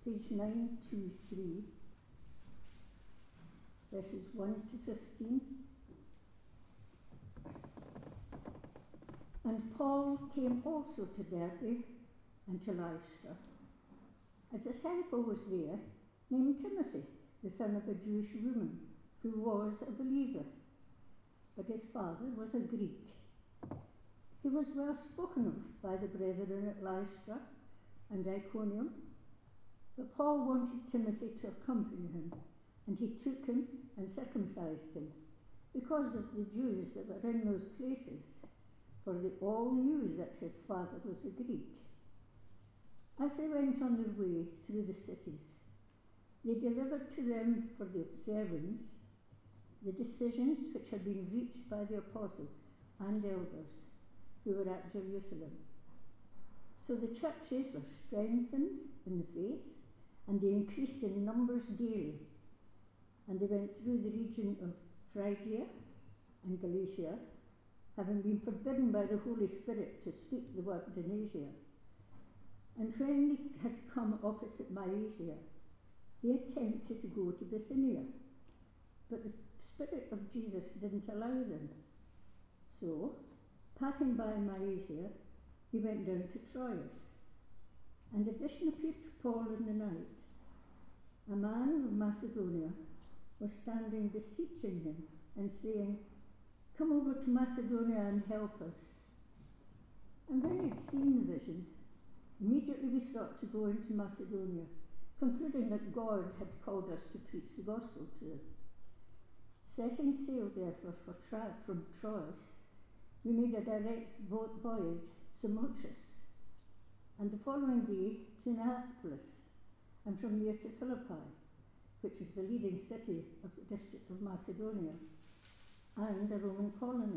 page 923, verses 1 to 15. And Paul came also to Derbe and to Lystra. A disciple was there named Timothy, the son of a Jewish woman who was a believer, but his father was a Greek. He was well spoken of by the brethren at Lystra and Iconium, but Paul wanted Timothy to accompany him, and he took him and circumcised him, because of the Jews that were in those places, for they all knew that his father was a Greek. As they went on their way through the cities, they delivered to them for the observance the decisions which had been reached by the apostles and elders who were at Jerusalem. So the churches were strengthened in the faith, and they increased in numbers daily. And they went through the region of Phrygia and Galatia, having been forbidden by the Holy Spirit to speak the word in Asia. And when they had come opposite Mysia, they attempted to go to Bithynia, but the Spirit of Jesus didn't allow them. So, passing by Mysia, they went down to Troas. And a vision appeared to Paul in the night. A man of Macedonia was standing beseeching him and saying, "Come over to Macedonia and help us." And when he had seen the vision, immediately we sought to go into Macedonia, concluding that God had called us to preach the gospel to them. Setting sail, therefore, from Troas, we made a direct voyage to Samothrace, and the following day to Neapolis, and from there to Philippi, which is the leading city of the district of Macedonia, and a Roman colony.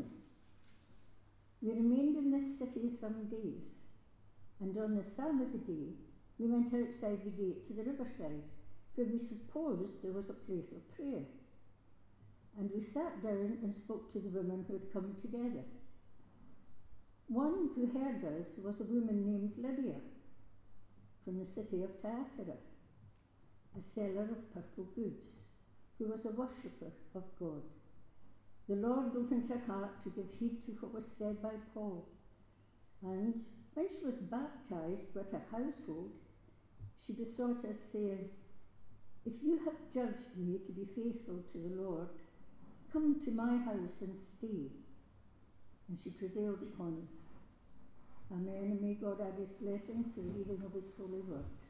We remained in this city some days, and on the Sabbath day we went outside the gate to the riverside, where we supposed there was a place of prayer. And we sat down and spoke to the women who had come together. One who heard us was a woman named Lydia, from the city of Thyatira, a seller of purple goods, who was a worshipper of God. The Lord opened her heart to give heed to what was said by Paul, and when she was baptized with her household, she besought us, saying, "If you have judged me to be faithful to the Lord, come to my house and stay." And she prevailed upon us. Amen, and may God add his blessing to the reading of his holy word.